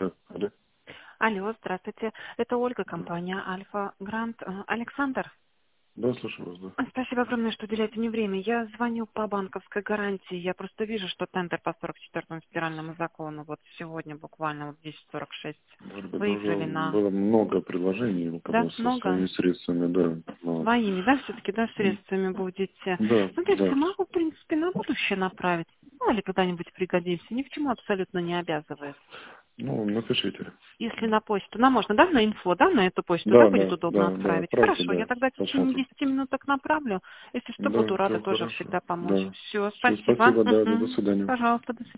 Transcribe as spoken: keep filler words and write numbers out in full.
Алло. Алло, здравствуйте. Это Ольга, компания Альфа Грант. Э, Александр, Да, слушаю вас, да. спасибо огромное, что уделяете мне время. Я звоню по банковской гарантии. Я просто вижу, что тендер по сорок четвёртому федеральному закону вот сегодня буквально вот в десять сорок шесть Может быть, уже выиграли на... было много предложений у Да, кого со много? своими средствами, да. Вот. Своими, да, все-таки, да, М. средствами будете. Да, Смотрите, да. могу, в принципе, на будущее направить. Ну, или когда-нибудь пригодится. Ни к чему абсолютно не обязывает. Ну, напишите. Если на почту, нам можно, да, на инфо, да, на эту почту, да, Да, будет да, удобно да, да, отправить? отправьте, Хорошо, да. я тогда в течение Посмотрим. десяти минуток направлю. Если что, буду Да, рада все тоже хорошо. всегда помочь. Да. Все, Все, спасибо. спасибо, да, да, до Мгм. свидания. Пожалуйста, до свидания.